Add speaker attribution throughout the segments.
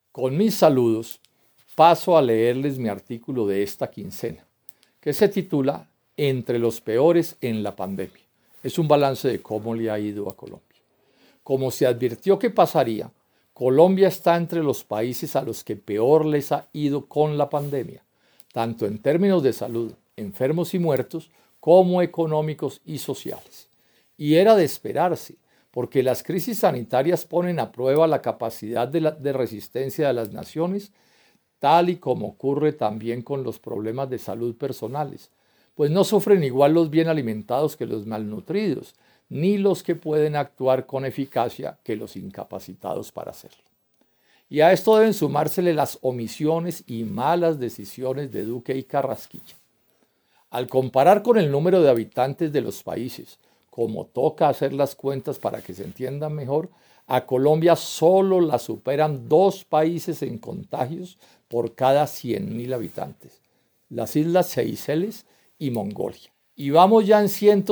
Speaker 1: Con mis saludos, paso a leerles mi artículo de esta quincena, que se titula Entre los peores en la pandemia. Es un balance de cómo le ha ido a Colombia. Como se advirtió que pasaría, Colombia está entre los países a los que peor les ha ido con la pandemia, tanto en términos de salud, enfermos y muertos, como económicos y sociales. Y era de esperarse, porque las crisis sanitarias ponen a prueba la capacidad de resistencia de las naciones, tal y como ocurre también con los problemas de salud personales, pues no sufren igual los bien alimentados que los malnutridos, ni los que pueden actuar con eficacia que los incapacitados para hacerlo. Y a esto deben sumársele las omisiones y malas decisiones de Duque y Carrasquilla. Al comparar con el número de habitantes de los países, como toca hacer las cuentas para que se entiendan mejor, a Colombia solo la superan 2 países en contagios por cada 100.000 habitantes, las Islas Seychelles y Mongolia. Y vamos ya en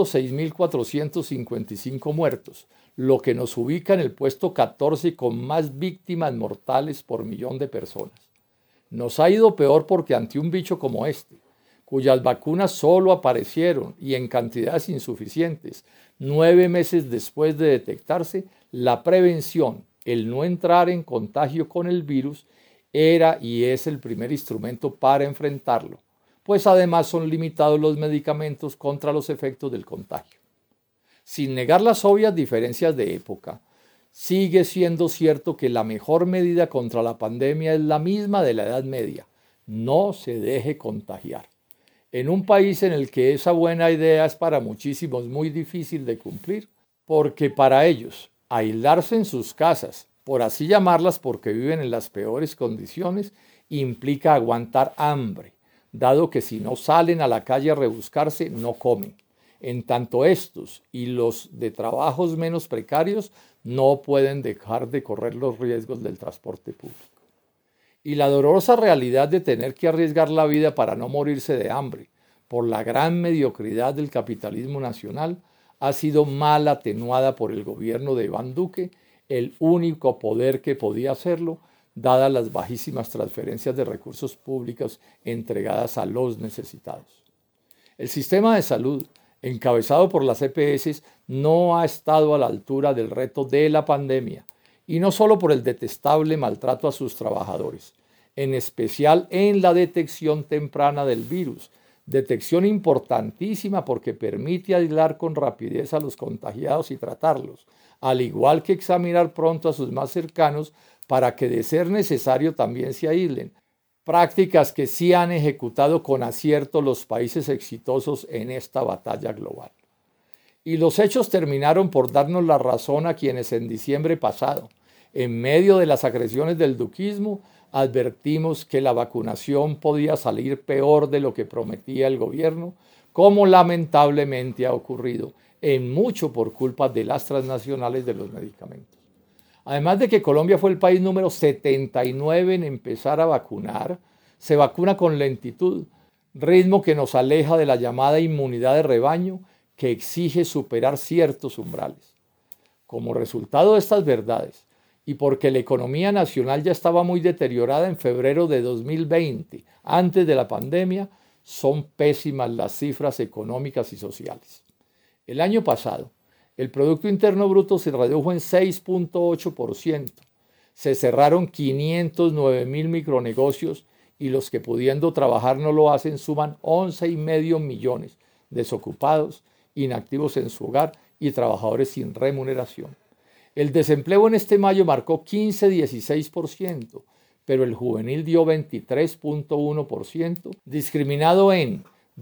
Speaker 1: 106.455 muertos, lo que nos ubica en el puesto 14 con más víctimas mortales por millón de personas. Nos ha ido peor porque ante un bicho como este, cuyas vacunas solo aparecieron y en cantidades insuficientes 9 meses después de detectarse, la prevención, el no entrar en contagio con el virus, era y es el primer instrumento para enfrentarlo, pues además son limitados los medicamentos contra los efectos del contagio. Sin negar las obvias diferencias de época, sigue siendo cierto que la mejor medida contra la pandemia es la misma de la Edad Media: no se deje contagiar. En un país en el que esa buena idea es para muchísimos muy difícil de cumplir, porque para ellos aislarse en sus casas, por así llamarlas porque viven en las peores condiciones, implica aguantar hambre, dado que si no salen a la calle a rebuscarse, no comen. En tanto estos y los de trabajos menos precarios no pueden dejar de correr los riesgos del transporte público. Y la dolorosa realidad de tener que arriesgar la vida para no morirse de hambre por la gran mediocridad del capitalismo nacional ha sido mal atenuada por el gobierno de Iván Duque, el único poder que podía hacerlo, dadas las bajísimas transferencias de recursos públicos entregadas a los necesitados. El sistema de salud, encabezado por las EPS, no ha estado a la altura del reto de la pandemia, y no solo por el detestable maltrato a sus trabajadores, en especial en la detección temprana del virus, detección importantísima porque permite aislar con rapidez a los contagiados y tratarlos, al igual que examinar pronto a sus más cercanos para que de ser necesario también se aíslen, prácticas que sí han ejecutado con acierto los países exitosos en esta batalla global. Y los hechos terminaron por darnos la razón a quienes en diciembre pasado, en medio de las agresiones del duquismo, advertimos que la vacunación podía salir peor de lo que prometía el gobierno, como lamentablemente ha ocurrido, en mucho por culpa de las transnacionales de los medicamentos. Además de que Colombia fue el país número 79 en empezar a vacunar, se vacuna con lentitud, ritmo que nos aleja de la llamada inmunidad de rebaño que exige superar ciertos umbrales. Como resultado de estas verdades, y porque la economía nacional ya estaba muy deteriorada en febrero de 2020, antes de la pandemia, son pésimas las cifras económicas y sociales. El año pasado, el Producto Interno Bruto se redujo en 6.8%, se cerraron 509.000 micronegocios y los que pudiendo trabajar no lo hacen suman 11,5 millones desocupados, inactivos en su hogar y trabajadores sin remuneración. El desempleo en este mayo marcó 15,16%, pero el juvenil dio 23,1%, discriminado en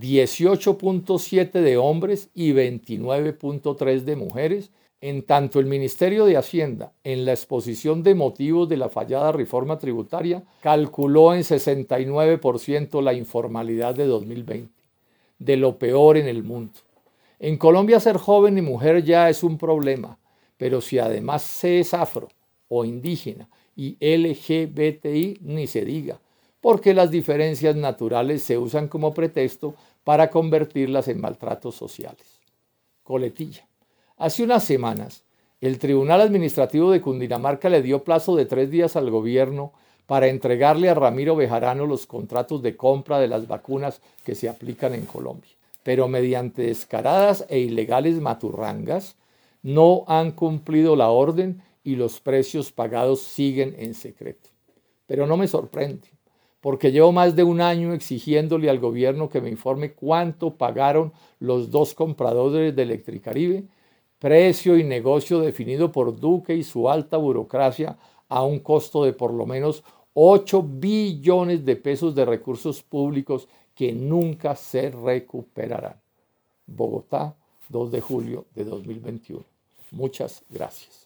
Speaker 1: 18,7% de hombres y 29,3% de mujeres, en tanto el Ministerio de Hacienda, en la exposición de motivos de la fallada reforma tributaria, calculó en 69% la informalidad de 2020, de lo peor en el mundo. En Colombia ser joven y mujer ya es un problema, pero si además se es afro o indígena y LGBTI, ni se diga, porque las diferencias naturales se usan como pretexto para convertirlas en maltratos sociales. Coletilla. Hace unas semanas, el Tribunal Administrativo de Cundinamarca le dio plazo de 3 días al gobierno para entregarle a Ramiro Bejarano los contratos de compra de las vacunas que se aplican en Colombia. Pero mediante descaradas e ilegales maturrangas, no han cumplido la orden y los precios pagados siguen en secreto. Pero no me sorprende, porque llevo más de un año exigiéndole al gobierno que me informe cuánto pagaron los dos compradores de Electricaribe, precio y negocio definido por Duque y su alta burocracia a un costo de por lo menos 8 billones de pesos de recursos públicos que nunca se recuperarán. Bogotá, 2 de julio de 2021. Muchas gracias.